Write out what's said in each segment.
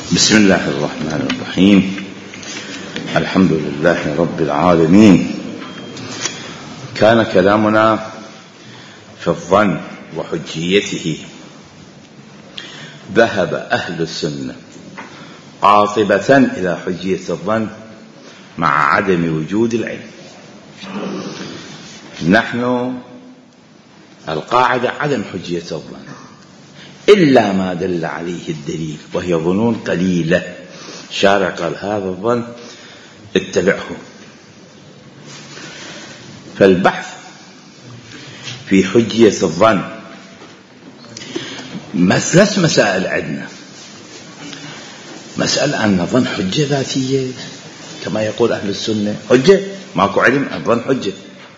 بسم الله الرحمن الرحيم. الحمد لله رب العالمين. كان كلامنا في الظن وحجيته. ذهب أهل السنة قاطبة إلى حجية الظن مع عدم وجود العلم. نحن القاعدة عدم حجية الظن إلا ما دل عليه الدليل، وهي ظنون قليلة. الشارع قال هذا الظن اتبعه. فالبحث في حجية الظن ثلاث مسائل عندنا. مسألة أن الظن حجة ذاتية كما يقول أهل السنة، حجة ماكو علم، الظن حجة.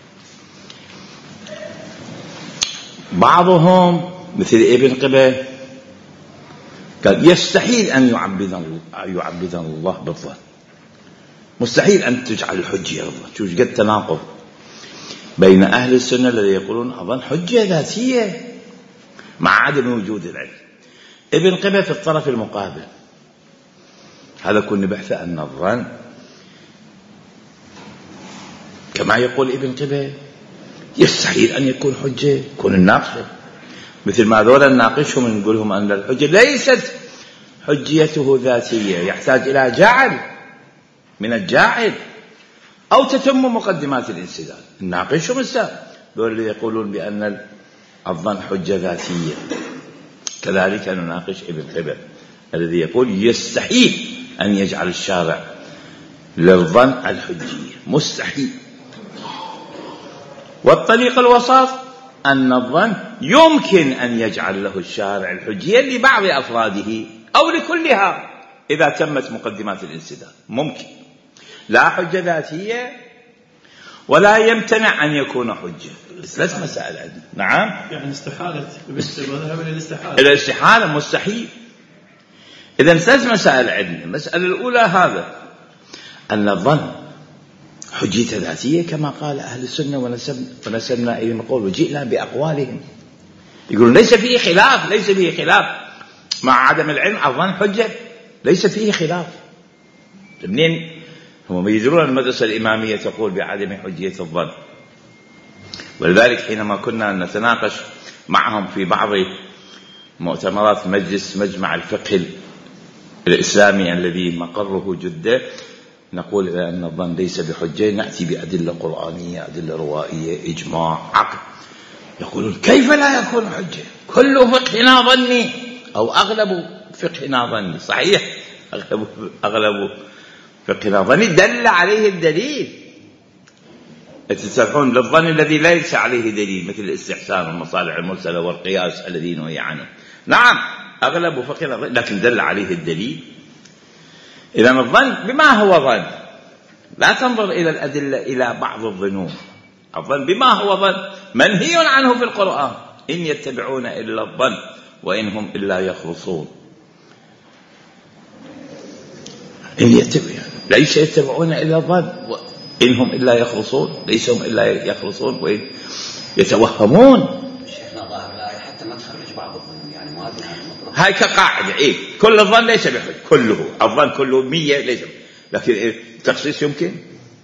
بعضهم مثل ابن قبة قال يستحيل أن يعبدنا الله بالظن، مستحيل أن تجعل الحجة الظن. شوف قد تناقض بين أهل السنة الذي يقولون الظن حجة ذاتية مع عدم وجود العلم. ابن قبة في الطرف المقابل. هذا كنا بحث أن الظن كما يقول ابن قبة يستحيل أن يكون حجة، يكون الناقشة مثل ما ذولا نناقشهم نقول لهم أن الحجة ليست حجيته ذاتية، يحتاج إلى جعل من الجاعل أو تتم مقدمات الانسداد. نناقشهم الساعة ذولا اللي يقولون بأن الظن حجة ذاتية. كذلك نناقش ابن قبة الذي يقول يستحيل أن يجعل الشارع للظن الحجية، مستحيل. والطريق الوسط أن الظن يمكن أن يجعل له الشارع الحجية لبعض أفراده أو لكلها إذا تمت مقدمات الانسداد، ممكن. لا حجة ذاتية ولا يمتنع أن يكون حجة. ثلاث مسائل عندنا. نعم، يعني استحالة الاستحالة مستحيل. إذن ثلاث مسائل عندنا. المسألة الأولى هذا أن الظن حجية ذاتية كما قال أهل السنة ونسبنا إليهم القول وجئنا بأقوالهم. يقولون ليس فيه خلاف، ليس فيه خلاف مع عدم العلم. الظن حجة ليس فيه خلاف. منين هم يدرون المدرسة الإمامية تقول بعدم حجية الظن؟ ولذلك حينما كنا نتناقش معهم في بعض مؤتمرات مجمع الفقه الإسلامي الذي مقره جدة، نقول أن الظن ليس بحجة، نأتي بأدلة قرآنية، أدلة روائية، إجماع، عقل. يقولون كيف لا يكون حجة؟ كل فقهنا ظني أو أغلب فقهنا ظني. صحيح، أغلب فقهنا ظني دل عليه الدليل. تسرحون للظن الذي ليس عليه دليل مثل الاستحسان والمصالح المرسلة والقياس الذي نهي عنه. نعم، أغلب فقهنا ظني لكن دل عليه الدليل. إذن الظن بما هو ظن، لا تنظر إلى الأدلة إلى بعض الظنون. الظن بما هو ظن منهي عنه في القرآن. إن يتبعون إلا الظن وإن هم إلا يخرصون. ليس يتبعون إلا الظن وإن هم إلا يخرصون، ليس هم إلا يخرصون وإن يتوهمون. شيخنا ظاهر الآية حتى ما تخرج بعض الظن، يعني ما هاي كقاعدة. إيه، كل الظن ليس بحج، كله الظن كله 100 ليس، لكن التخصيص يمكن.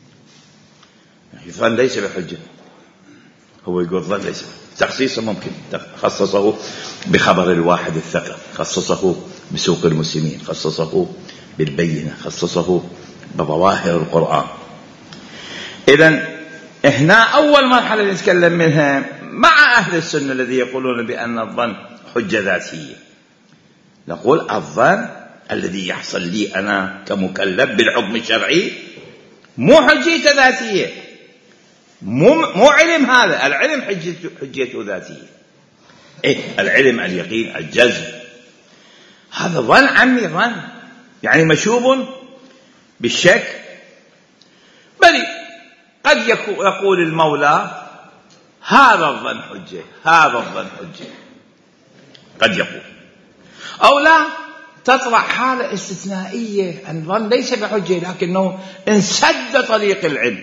الظن ليس بحجة، هو يقول الظن ليس تخصيصه ممكن. خصصه بخبر الواحد الثقة، خصصه بسوق المسلمين، خصصه بالبينة، خصصه بظواهر القرآن. إذن إحنا أول مرحلة نتكلم منها مع أهل السنة الذي يقولون بأن الظن حجة ذاتية. نقول الظن الذي يحصل لي أنا كمكلف بالحكم الشرعي مو حجية ذاتية، مو علم. هذا العلم حجيته ذاتية. إيه، العلم، اليقين، الجزم، هذا ظن عمي، ظن يعني مشوب بالشك. بل قد يقول المولى هذا الظن حجة، هذا الظن حجة، قد يقول. أو لا، تطلع حالة استثنائية أن الظن ليس بحجة لكنه انسد طريق العلم.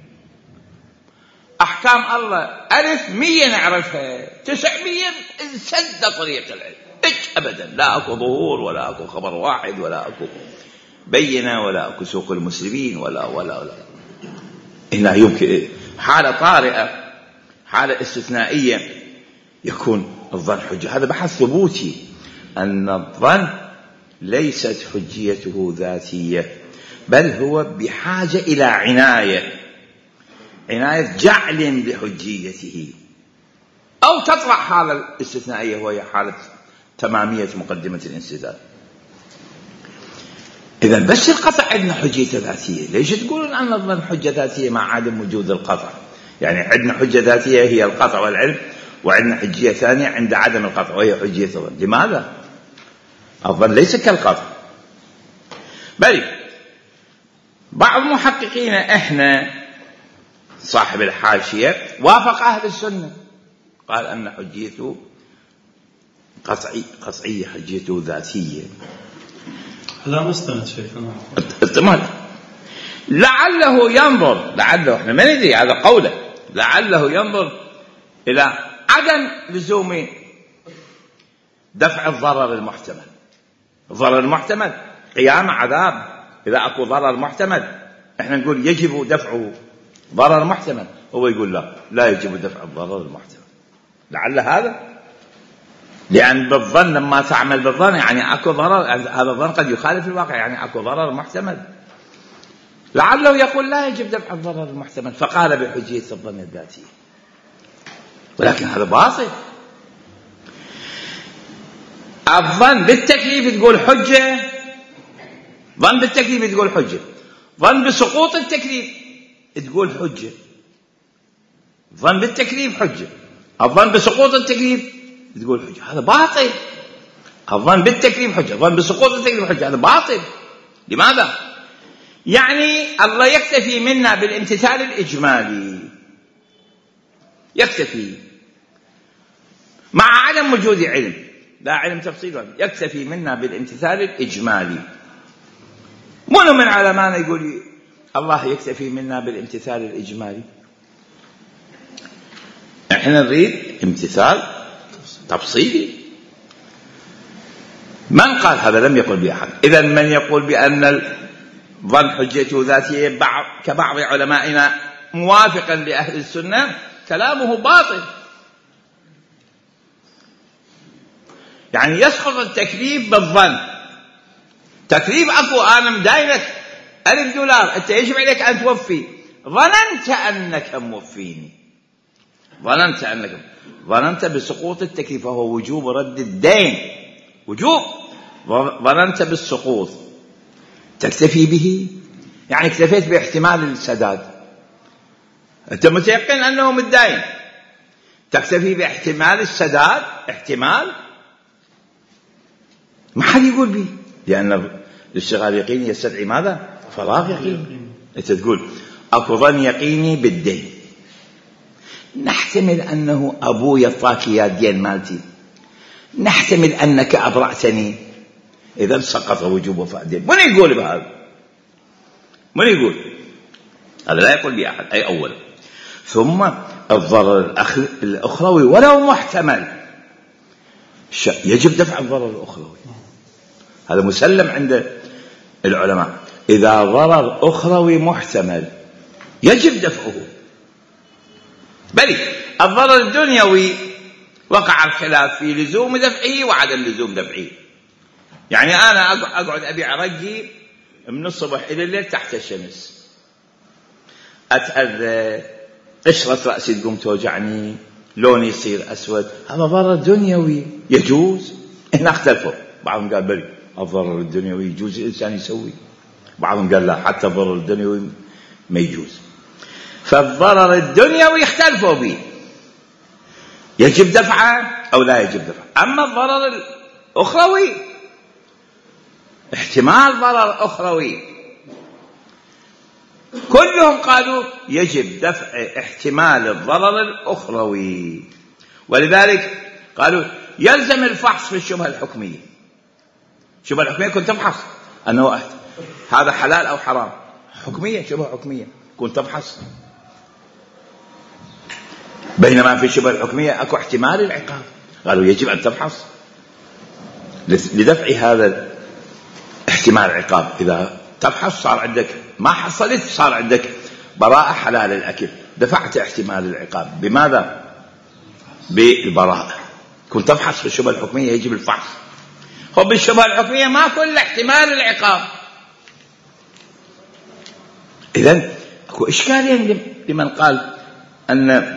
أحكام الله 100 نعرفها، 900 انسد طريق العلم. أبدا، لا أكو ظهور ولا أكو خبر واحد ولا أكو بينة ولا أكو سوق المسلمين ولا هنا يمكن حالة طارئة، حالة استثنائية يكون الظن حجة. هذا بحث ثبوتي أن الظن ليست حجيته ذاتية، بل هو بحاجة إلى عناية جعل بحجيته، أو تطرح حالة الاستثنائية وهي حالة تمامية مقدمة الانسداد. إذا بس القطع عندنا حجية ذاتية، ليش تقولون أن الظن حجة ذاتية مع عدم وجود القطع؟ يعني عندنا حجة ذاتية هي القطع والعلم، وعندنا حجية ثانية عند عدم القطع وهي حجية الظن. لماذا؟ الظن ليس كالقطع. بل بعض محققين إحنا صاحب الحاشية وافق أهل السنة، قال أن حجيته قطعية، حجيته ذاتية. لا مستند شيخنا. لعله ينظر، لعله احنا ما ندري، هذا قوله، لعله ينظر إلى عدم لزوم دفع الضرر المحتمل. الضرر المحتمل قيام عذاب، إذا أكو ضرر محتمل احنا نقول يجب دفعه. ضرر محتمل، هو يقول لا يجب دفع الضرر المحتمل. لعل هذا، لأن بالظن لما تعمل بالظن يعني أكو ضرر، هذا الظن قد يخالف الواقع، يعني أكو ضرر محتمل. لعله يقول لا يجب دفع الضرر المحتمل، فقال بحجية الظن الذاتي. ولكن هذا باطل. الظن بالتكليف تقول حجة، ظن بالتكليف تقول حجة، ظن بسقوط التكليف تقول حجة. ظن بالتكليف حجة، الظن بسقوط التكليف تقول حجة. هذا باطل. الظن بالتكليف حجة، الظن بسقوط التكليف حجة، هذا باطل. لماذا؟ يعني الله يكتفي منا بالامتثال الإجمالي، يكتفي مع عدم وجود علم، لا علم تفصيل، يكتفي منا بالامتثال الإجمالي. منو من علمانا يقول الله يكتفي منا بالامتثال الإجمالي؟ احنا نريد امتثال تفصيلي. من قال هذا؟ لم يقل بأحد. إذا من يقول بأن الظن حجته ذاتية كبعض علمائنا موافقا لأهل السنة كلامه باطل. يعني يسقط التكليف بالظن. تكليف أكو، أنا مداينك $1000، أنت يجب عليك أن توفي، ظننت أنك موفيني، ظننت بسقوط التكليف، وهو وجوب رد الدين، وجوب. ظننت بالسقوط تكتفي به، يعني اكتفيت باحتمال السداد. أنت متيقن أنه متدين، تكتفي باحتمال السداد، احتمال ما حد يقول به، لأن الاشتغال يقيني يستدعي ماذا؟ فراغ يقيني. أنت تقول أكو ظن يقيني بالدين، نحتمل أنه أبوي يطاك يا الدين مالتي، نحتمل أنك أبرأتني، إذا سقط وجوب وفاء الدين. من يقول بهذا؟ من يقول هذا؟ لا يقول لي أحد. أي أولا. ثم الضرر الأخروي ولو محتمل يجب دفع الضرر الأخروي، هذا مسلم عند العلماء. إذا ضرر أخروي محتمل يجب دفعه. بل الضرر الدنيوي وقع الخلاف في لزوم دفعه وعدم لزوم دفعه. يعني أنا أقعد أبيع رقي من الصبح إلى الليل تحت الشمس، أتأذى، قشرة رأسي تقوم توجعني، لوني يصير أسود، هذا ضرر دنيوي يجوز. هنا اختلفوا، بعضهم قال بل الضرر الدنيوي يجوز الإنسان يسوي، بعضهم قال لا، حتى الضرر الدنيوي ما يجوز. فالضرر الدنيوي اختلفوا به، يجب دفعه أو لا يجب دفعه. أما الضرر الأخروي، احتمال ضرر أخروي، كلهم قالوا يجب دفع احتمال الضرر الأخروي. ولذلك قالوا يلزم الفحص في الشبهة الحكمية. الشبهة الحكمية كنت تفحص أنه هذا حلال أو حرام، حكمية، شبهة حكمية كنت تفحص. بينما في الشبهة الحكمية أكو احتمال العقاب، قالوا يجب أن تفحص. لدفع هذا احتمال العقاب. إذا تبحث صار عندك ما حصلت، صار عندك براءة حلال الأكل، دفعت احتمال العقاب. بماذا؟ بالبراءة. كنت تبحث في الشبهة الحكمية يجب الفحص. هو بالشبهة الحكمية ما كل احتمال العقاب. إذن أكو إشكالين لمن قال أن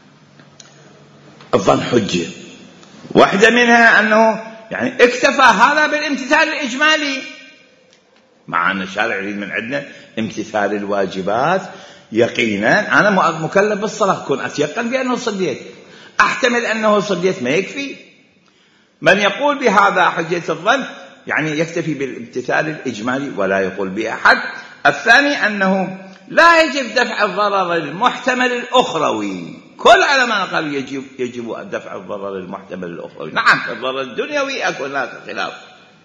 الظن حجة. واحدة منها أنه يعني اكتفى هذا بالامتثال الإجمالي، مع أن الشارع يريد من عندنا امتثال الواجبات يقينا. أنا مكلف بالصلاة، كن أتيقن بأنه صليت، أحتمل أنه صليت، ما يكفي. من يقول بهذا حجة الظن يعني يكتفي بالامتثال الإجمالي ولا يقول به أحد. الثاني أنه لا يجب دفع الضرر المحتمل الأخروي. كل علماء قالوا يجب دفع الضرر المحتمل الأخروي. نعم الضرر الدنيوي أكون لا خلاف.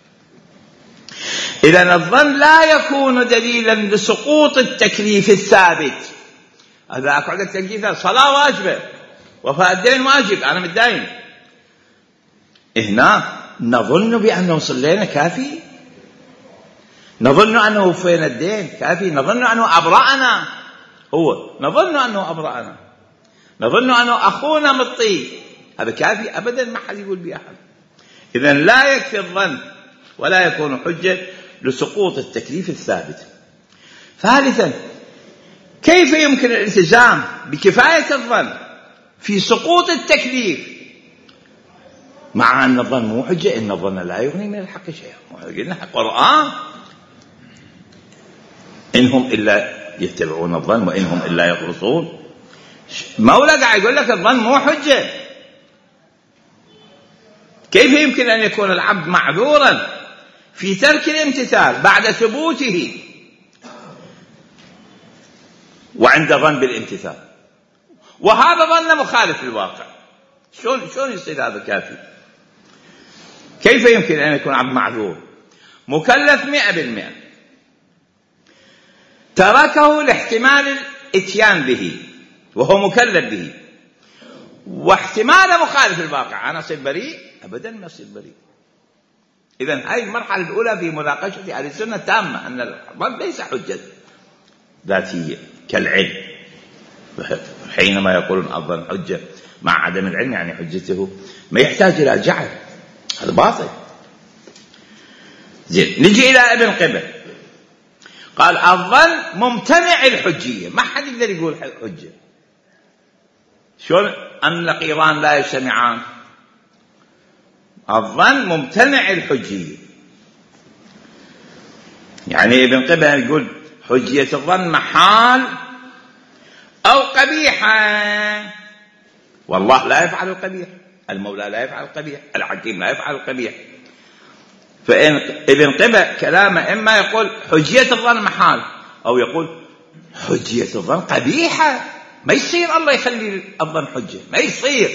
إذن الظن لا يكون دليلا لسقوط التكليف الثابت. هذا أقعد التكليف، صلاة واجبة، وفاء الدين واجب، أنا متدين، هنا نظن بأنه صلينا كافي، نظن أنه وفينا الدين كافي، نظن أنه أبرأنا، نظن أنه أبرأنا، نظن أنه أخونا مطي، هذا كافي أبدا، ما حد يقول به أحد. إذن لا يكفي الظن ولا يكون حجة لسقوط التكليف الثابت. ثالثا، كيف يمكن الالتزام بكفاية الظن في سقوط التكليف مع أن الظن مو حجة؟ إن الظن لا يغني من الحق شيئا. قلنا القرآن إنهم إلا يتبعون الظن وإنهم إلا يخرصون. مولى قاعد يقول لك الظن مو حجة. كيف يمكن أن يكون العبد معذورا في ترك الامتثال بعد ثبوته وعند ظن بالامتثال، وهذا ظن مخالف للواقع؟ شلون يصير هذا كافي؟ كيف يمكن أن يكون عبد معذور مكلف 100% تركه لاحتمال الاتيان به وهو مكلف به، واحتمال مخالف للواقع؟ أنا أصير بريء؟ أبدا ما أصير بريء. إذن هذه المرحلة الأولى في مناقشة أهل السنة تامة، أن الظن ليس حجة ذاتية كالعلم. حينما يقولون الظن حجة مع عدم العلم يعني حجته ما يحتاج إلى جعل، هذا باطل. زين، نجي إلى ابن قبة، قال الظن ممتنع الحجية، ما حد يقدر يقول حجة. شلون أن نقيضان لا يجتمعان؟ الظن ممتنع الحجية، يعني ابن قبة يقول حجية الظن محال أو قبيحة، والله لا يفعل القبيح، المولى لا يفعل القبيح، الحكيم لا يفعل القبيح. فإن ابن قبة كلامه إما يقول حجية الظن محال، أو يقول حجية الظن قبيحة، ما يصير الله يخلي الظن حجة، ما يصير.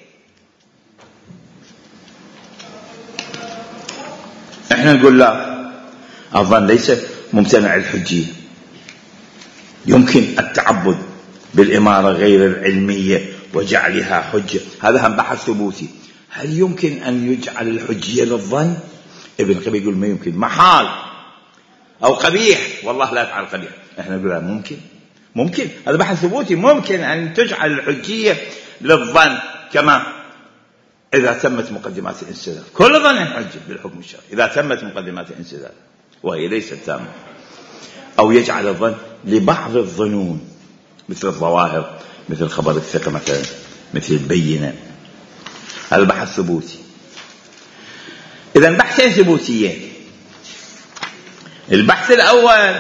احنا نقول لا، الظن ليس ممتنع الحجية، يمكن التعبد بالإمارة غير العلمية وجعلها حجة، هذا هم بحث ثبوتي. هل يمكن أن يجعل الحجية للظن؟ ابن قبة يقول ما يمكن، محال أو قبيح، والله لا يفعل قبيح. احنا نقول ممكن، ممكن، هذا بحث ثبوتي، ممكن أن تجعل الحجية للظن، كما إذا تمت مقدمات الانسداد، كل ظن حجة بالحكم الشرعي إذا تمت مقدمات الانسداد وهي ليست تامة. أو يجعل الظن لبعض الظنون مثل الظواهر، مثل خبر الثقة مثلا، مثل البينة، هذا البحث ثبوتي. إذن بحثين ثبوتيين. البحث الأول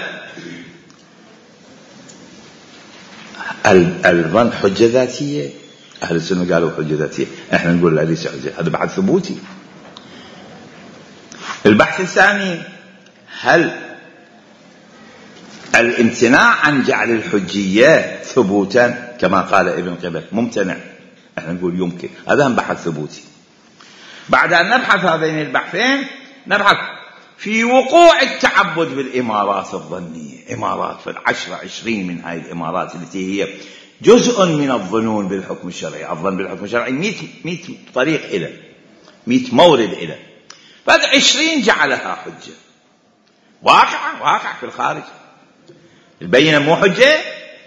الظن حجة ذاتية، أهل السنة قالوا حجة ذاتية، احنا نقول لا ليس حجة، هذا بعد ثبوتي. البحث الثاني، هل الامتناع عن جعل الحجية ثبوتا كما قال ابن قبة ممتنع؟ احنا نقول يمكن، هذا هم بحث ثبوتي. بعد أن نبحث هذين البحثين نبحث في وقوع التعبد بالإمارات الظنية، إمارات في 10-20 من هذه الإمارات التي هي جزء من الظنون بالحكم الشرعي. الظن بالحكم الشرعي 100 طريق إلى 100 مورد إلى، بعد 20 جعلها حجة. واقع في الخارج. البينة مو حجة.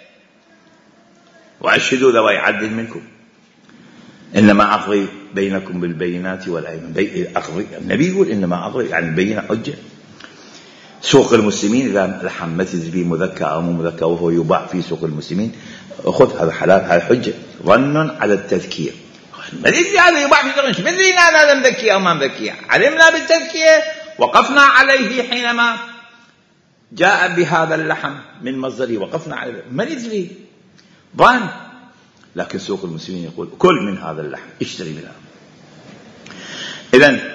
وأشهدوا ذوي عدل منكم إنما أقضي بينكم بالبينات والأيمان. النبي يقول إنما أقضي يعني البينة حجة. سوق المسلمين إذا لحم متز به مذكى أو مو مذكى وهو يباع في سوق المسلمين خذ هذا حلال، هذا حجة. ظن على التذكير. ما ندري هذا يباع في سوق المسلمين، ما ندري هذا مذكي أو ما مذكي. علمنا بالتذكية وقفنا عليه حينما جاء بهذا اللحم من مصدره، وقفنا عليه. ما ندري ظن. لكن سوق المسلمين يقول كل من هذا اللحم، اشتري منها. إذن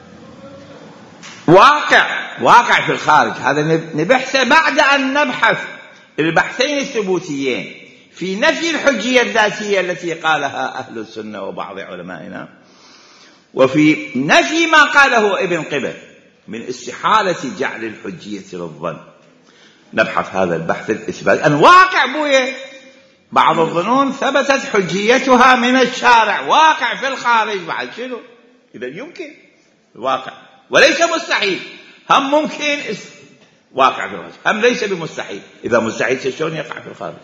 واقع في الخارج. هذا نبحثه بعد أن نبحث البحثين الثبوتيين في نفي الحجية الذاتية التي قالها أهل السنة وبعض علمائنا، وفي نفي ما قاله ابن قبل من استحالة جعل الحجية للظن. نبحث هذا البحث الإثبات أن واقع بويه بعض الظنون ثبتت حجيتها من الشارع، واقع في الخارج. بعد شنو؟ إذا يمكن واقع وليس مستحيل. هم ممكن واقع في الخارج، هم ليس بمستحيل. إذا مستحيل شلون يقع في الخارج؟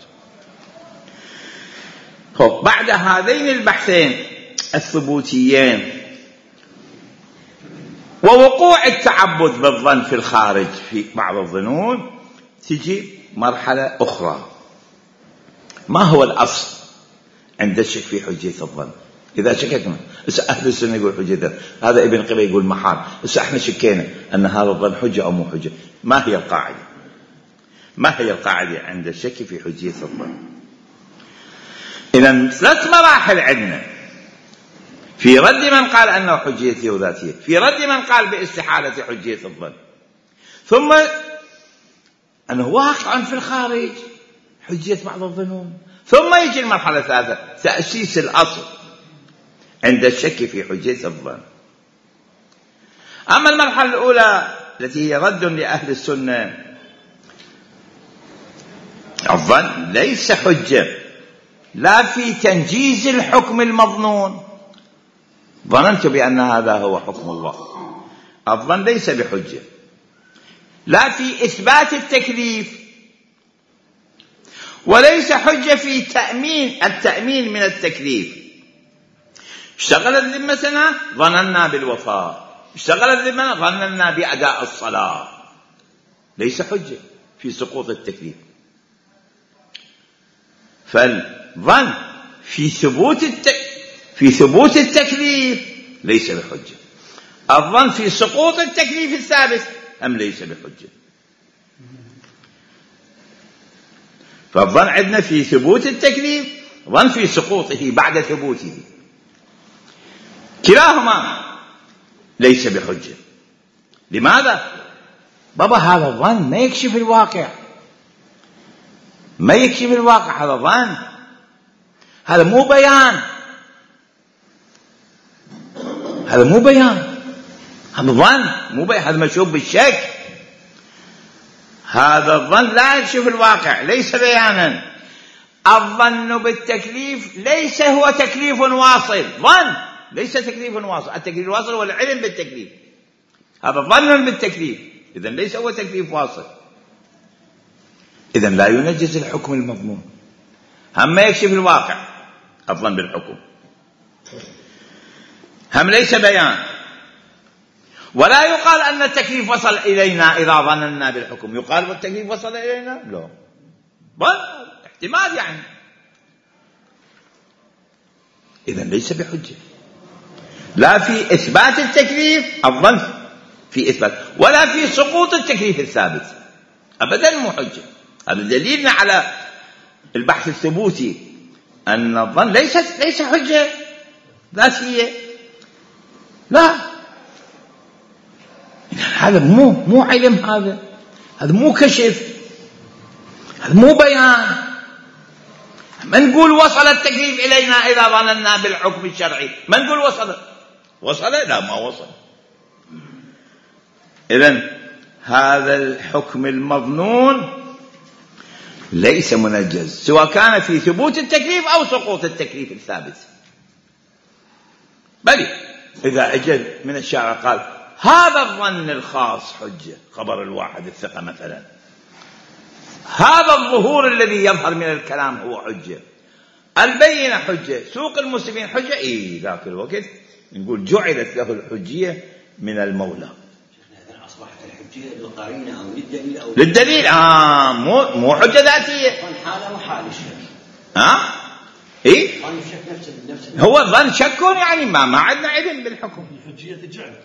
بعد هذين البحثين الثبوتيين ووقوع التعبد بالظن في الخارج في بعض الظنون، تجي مرحلة أخرى. ما هو الأصل عند الشك في حجية الظن؟ إذا شككنا أهل السنة يقول حجة، هذا ابن قبيل يقول محال، احنا شكينا أن هذا الظن حجة أو مو حجة. ما هي القاعدة؟ ما هي القاعدة عند الشك في حجية الظن؟ إذن 3 مراحل عندنا في رد من قال أنه حجيته وذاتية، في رد من قال باستحالة حجية الظن، ثم أنه واقع في الخارج حجية بعض الظنون، ثم يجي المرحلة الثالثة تأسيس الأصل عند الشك في حجية الظن. أما المرحلة الأولى التي هي رد لأهل السنة، الظن ليس حجة لا في تنجيز الحكم المظنون. ظننت بأن هذا هو حكم الله. الظن ليس بحجة لا في إثبات التكليف، وليس حجة في التأمين من التكليف. اشتغلت ذمتنا ظننا بالوفاء، اشتغلت ذمتنا ظننا بأداء الصلاة. ليس حجة في سقوط التكليف. فالظن في ثبوت التكليف ليس بحجة. الظن في سقوط التكليف الثابت أم ليس بحجة. فالظن عندنا في ثبوت التكليف، ظن في سقوطه بعد ثبوته، كلاهما ليس بحجة. لماذا؟ بابا هذا الظن ما يكشف الواقع، ما يكشف الواقع. هذا ظن، هذا مو بيان، هذا مو بيان، هذا ظن مو بيان، هذا مشوب بالشك. هذا الظن لا يكشف الواقع، ليس بيانا. الظن بالتكليف ليس هو تكليف واصل. ظن ليس تكليف واصل. التكليف الواصل هو العلم بالتكليف، هذا ظن بالتكليف، إذن ليس هو تكليف واصل. إذن لا ينجز الحكم المضمون، هم ما يكشف الواقع. الظن بالحكم هم ليس بيان. ولا يقال أن التكليف وصل إلينا إذا ظننا بالحكم. يقال والتكليف وصل إلينا؟ لا، بل احتمال يعني. إذن ليس بحجة لا في إثبات التكليف، الظن في إثبات، ولا في سقوط التكليف الثابت. أبدا مو حجة. هذا دليلنا على البحث الثبوتي أن الظن ليس حجة ذاتية. لا، هذا مو علم، هذا مو كشف، هذا مو بيان. ما نقول وصل التكليف إلينا إذا ظننا بالحكم الشرعي، ما نقول وصل، لا ما وصل. إذن هذا الحكم المظنون ليس منجز، سواء كان في ثبوت التكليف أو سقوط التكليف الثابت. بل إذا أجل من الشارع قال هذا الظن الخاص حجة، خبر الواحد الثقة مثلا، هذا الظهور الذي يظهر من الكلام هو حجة، البينة حجة، سوق المسلمين حجة. ذاك الوقت نقول جعلت له الحجية من المولى. إذا أصبحت الحجية للقرينة أو للدليل أو للدليل. مو حجة ذاتية. ظن حالة وحال الشك. ظن الشك نفس هو الظن شك، يعني ما عندنا علم بالحكم. الحجية تجعل.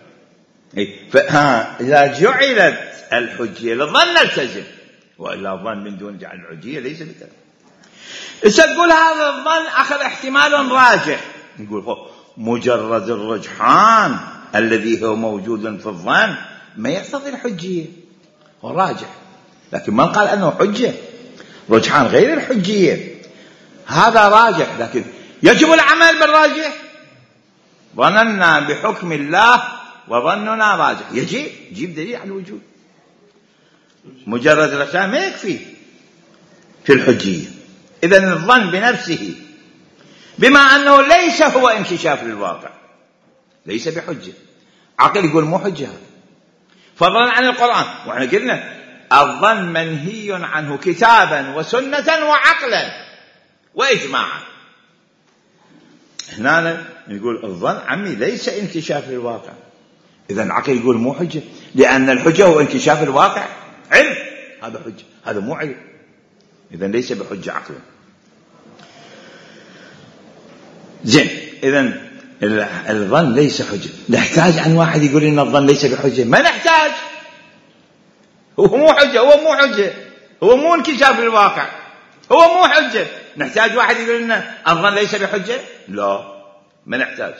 إذا جعلت الحجية للظن نلتزم، وإلا الظن من دون جعل الحجية ليس بكذا. تقول هذا الظن أخذ احتمال راجح، نقول مجرد الرجحان الذي هو موجود في الظن ما يقتضي الحجية، هو راجح، لكن من قال أنه حجة؟ رجحان غير الحجية، هذا راجح، لكن يجب العمل بالراجح. ظننا بحكم الله وظننا راجح، يجيب دليل على الوجود. مجرد الرجحان ما يكفي في الحجية. إذن الظن بنفسه بما أنه ليس هو انكشاف للواقع ليس بحجة. عقل يقول مو حجة، فضلا عن القرآن. وإحنا قلنا الظن منهي عنه كتابا وسنة وعقلا وإجماعا. هنا نقول الظن عمي ليس انكشاف للواقع، إذن العقل يقول مو حجة، لأن الحجة هو انكشاف الواقع، علم، هذا حجة، هذا مو علم، إذن ليس بحجة عقلا. زين، إذن الظن ليس حجة. نحتاج عن واحد يقول إن الظن ليس بحجة؟ ما نحتاج، هو مو حجة، هو مو حجة، هو مو انكشاف للواقع، هو مو حجة. نحتاج واحد يقول إن الظن ليس بحجة؟ لا، ما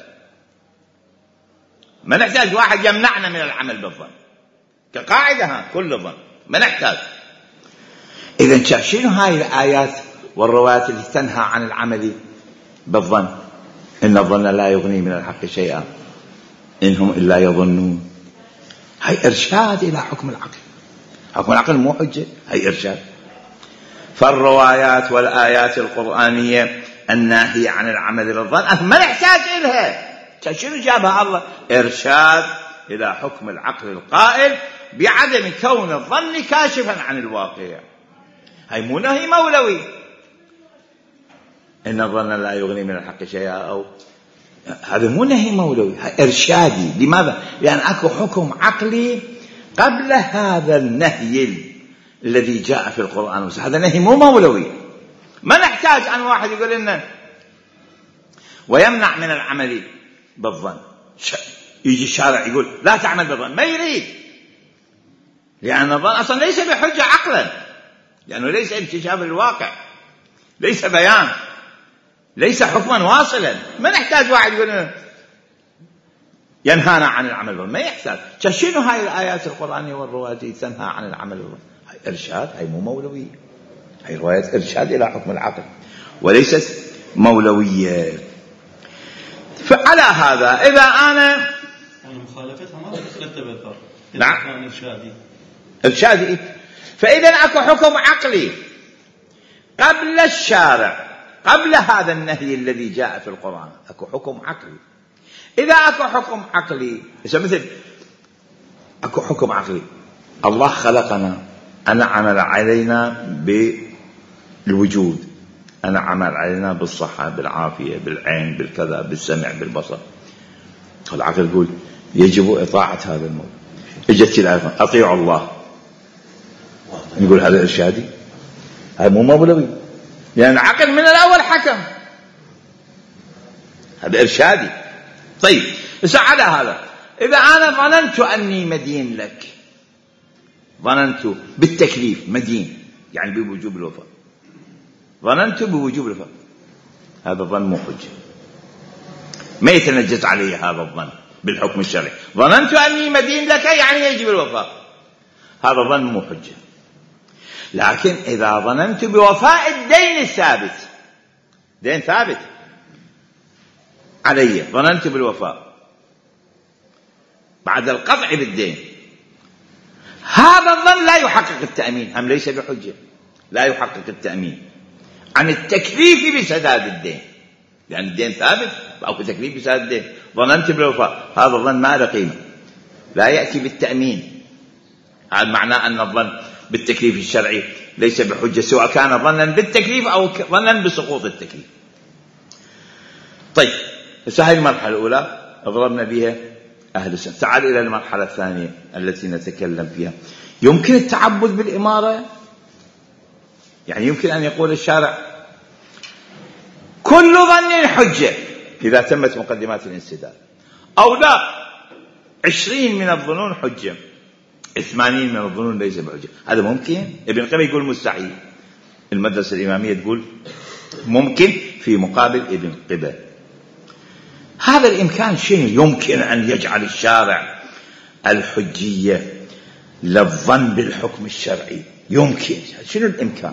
نحتاج واحد يمنعنا من العمل بالظن كقاعدة. كل ظن ما نحتاج. إذن شنو هاي الآيات والروايات اللي تنهى عن العمل بالظن؟ إن الظن لا يغني من الحق شيئا إنهم إلا يظنون. هاي إرشاد إلى حكم العقل. حكم العقل مو حجة، هاي إرشاد. فالروايات والآيات القرآنية الناهية عن العمل بالظن ما نحتاج إلها. شنو جابها الله؟ إرشاد إلى حكم العقل القائل بعدم كون الظن كاشفا عن الواقع. هاي مو نهي مولوي، إن الظن لا يغني من الحق شيئا، أو هذا مو نهي مولوي، إرشادي. لماذا؟ لأن أكو حكم عقلي قبل هذا النهي الذي جاء في القرآن، هذا نهي مو مولوي. ما نحتاج عن واحد يقول لنا ويمنع من العمل بالظن. يجي الشارع يقول لا تعمل بالظن، ما يريد، لأن الظن أصلا ليس بحجة عقلا، لأنه ليس انكشاف الواقع، ليس بيان، ليس حكما واصلا. ما نحتاج واحد يقول ينهانا عن العمل بالظن، ما يحتاج. شنو هاي الآيات القرآنية والروايات تنهى عن العمل بالظن؟ هاي إرشاد، هاي مو مولوية، هاي روايات إرشاد إلى حكم العقل وليست مولوية. فعلى هذا إذا أنا مخالفتها ما تترتب الفرق. نعم، إرشادي. فإذا أكو حكم عقلي قبل الشارع، قبل هذا النهي الذي جاء في القرآن، أكو حكم عقلي. إذا أكو حكم عقلي مثل أكو حكم عقلي، الله خلقنا، أنا عمل علينا بالوجود، أنا عمل علينا بالصحة، بالعافية، بالعين، بالكذا، بالسمع، بالبصر. العقل يقول يجب إطاعة هذا الموضوع. اجت الآية أطيعوا الله، نقول هذا إرشادي، هذا مو مولوي، لأن العقل من الأول حكم، هذا إرشادي. طيب، على هذا إذا أنا ظننت أني مدين لك، ظننت بالتكليف مدين، يعني بوجوب الوفاء، ظننت بوجوب الوفاء، هذا الظن مو حجة، ما يتنجز علي هذا الظن بالحكم الشرعي. ظننت أني مدين لك يعني يجب الوفاء، هذا ظن مو حجة. لكن إذا ظننت بوفاء الدين الثابت، دين ثابت علي، ظننت بالوفاء بعد القطع بالدين، هذا الظن لا يحقق التأمين، هم ليس بحجة، لا يحقق التأمين عن التكليف بسداد الدين، لأن الدين ثابت أو تكليف بسداد الدين. ظننت بالوفاء، هذا الظن ما له قيمة، لا يأتي بالتأمين. هذا معناه أن الظن بالتكليف الشرعي ليس بحجة، سواء كان ظنا بالتكليف أو ظنا بسقوط التكليف. طيب، هذه المرحلة الأولى ضربنا بها أهل السنة. تعال إلى المرحلة الثانية التي نتكلم فيها. يمكن التعبد بالإمارة؟ يعني يمكن أن يقول الشارع كل ظن حجة إذا تمت مقدمات الانسداد، أو لا 20 من الظنون حجة، 80 من الظنون ليس بحجة. هذا ممكن؟ ابن قبل يقول مستحيل. المدرسة الإمامية تقول ممكن في مقابل ابن قبل. هذا الإمكان شنو؟ يمكن أن يجعل الشارع الحجية للظن بالحكم الشرعي. يمكن. شنو الإمكان؟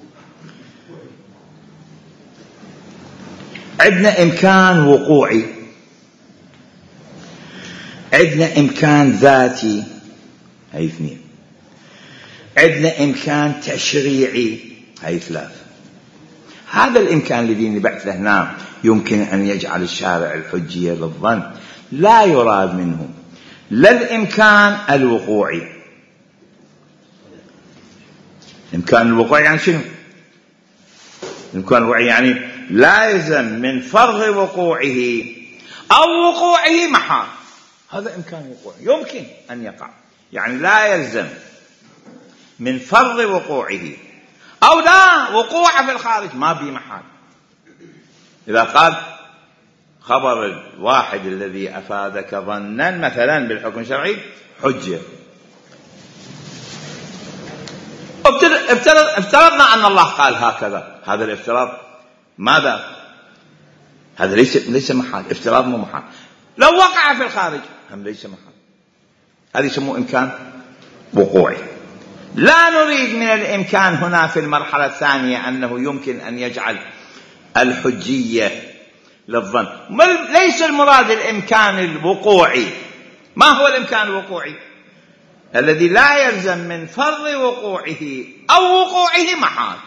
عندنا إمكان وقوعي، عندنا إمكان ذاتي، هاي 2. عندنا إمكان تشريعي، هاي 3. هذا الإمكان الذي نبعث له هنا يمكن أن يجعل الشارع الحجية للظن، لا يراد منه لا الإمكان الوقوعي. إمكان الوقوع يعني شنو؟ الإمكان الوقوعي يعني لا يلزم من فرض وقوعه أو وقوعه محال. هذا إمكان وقوع يمكن أن يقع، يعني لا يلزم من فرض وقوعه أو لا وقوع في الخارج، ما بي محال. إذا قال خبر الواحد الذي أفادك ظنا مثلا بالحكم الشرعي حجة، افترضنا أن الله قال هكذا، هذا الافتراض ماذا؟ هذا ليس محال، افتراض مو محال. لو وقع في الخارج هم ليس محال. هذا يسموه إمكان وقوعي. لا نريد من الإمكان هنا في المرحلة الثانية أنه يمكن أن يجعل الحجية للظن. ليس المراد الإمكان الوقوعي. ما هو الإمكان الوقوعي؟ الذي لا يلزم من فرض وقوعه أو وقوعه محال.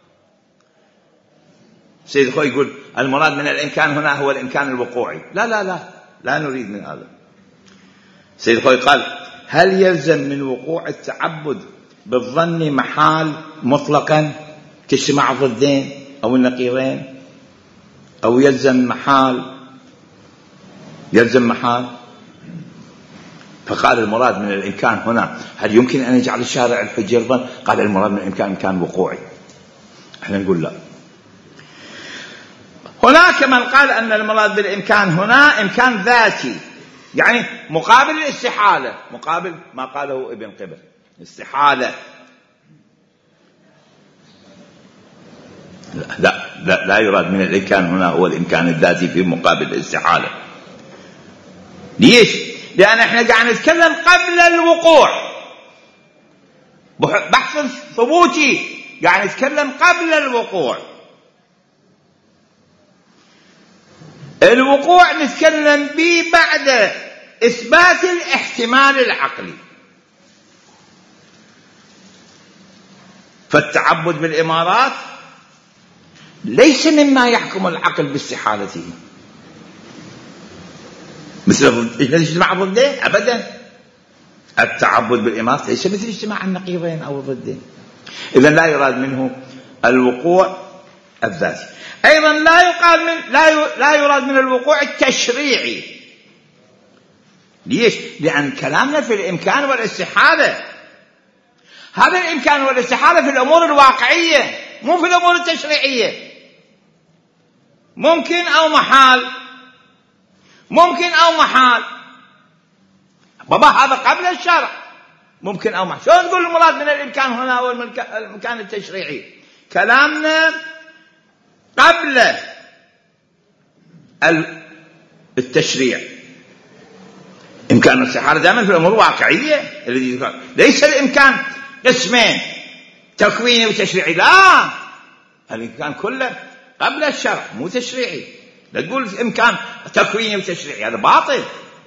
سيد خوي يقول المراد من الإمكان هنا هو الإمكان الوقوعي. لا لا لا، لا نريد من هذا. سيد خوي قال هل يلزم من وقوع التعبد بالظن محال مطلقا كاجتماع الضدين أو النقيضين، أو يلزم محال؟ فقال المراد من الإمكان هنا هل يمكن أن يجعل الشارع الحجة الظن؟ قال المراد من الإمكان إمكان وقوعي. احنا نقول لا. هناك من قال أن المراد بالإمكان هنا إمكان ذاتي، يعني مقابل الاستحالة، مقابل ما قاله ابن قبل استحالة. لا لا لا يراد من الإمكان هنا هو الإمكان الذاتي في مقابل الاستحالة. ليش؟ لأن احنا قاعد نتكلم قبل الوقوع، بحث ثبوتي، قاعد نتكلم قبل الوقوع. الوقوع نتكلم به بعد إثبات الاحتمال العقلي. فالتعبد بالإمارات ليس مما يحكم العقل باستحالته، مثل اجتماع الضدين أبدا. التعبد بالإمارات ليس مثل اجتماع النقيضين أو الضدين. إذن لا يراد منه الوقوع الذاتي. أيضا لا يراد من الوقوع التشريعي. ليش؟ لأن كلامنا في الإمكان والاستحالة، هذا الإمكان والاستحالة في الأمور الواقعية مو في الأمور التشريعية. ممكن أو محال، ممكن أو محال. بابا هذا قبل الشرع، ممكن أو محال. شو نقول المراد من الإمكان هنا هو الإمكان التشريعي؟ كلامنا قبل التشريع. إمكان الاستحالة دائما في الأمور الواقعية، ليس الإمكان قسمين تكويني وتشريعي، لا، الإمكان كله قبل الشرع مو تشريعي. لا تقول إمكان تكويني وتشريعي، هذا باطل.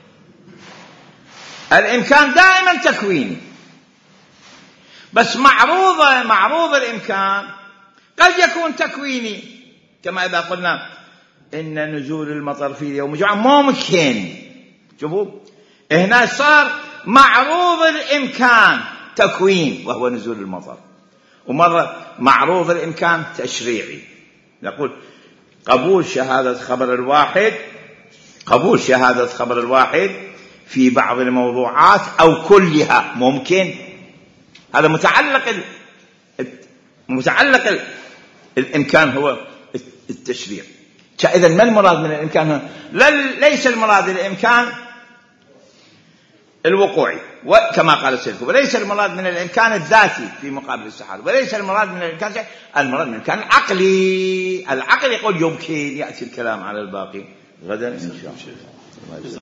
الإمكان دائما تكويني، بس معروض الإمكان قد يكون تكويني، كما إذا قلنا إن نزول المطر في يوم الجمعة ممكن. شوفوا هنا صار معروض الإمكان تكوين وهو نزول المطر، ومرة معروض الإمكان تشريعي. نقول قبول شهادة خبر الواحد في بعض الموضوعات أو كلها ممكن. هذا متعلق الإمكان هو التشريع. إذن ما المراد من الإمكان؟ ليس المراد الإمكان الوقوعي كما قال السيد، وليس المراد من الإمكان الذاتي في مقابل السحر، وليس المراد من الإمكان المراد من الإمكان العقلي. العقل يقول يمكن. يأتي الكلام على الباقي غدا إن شاء الله.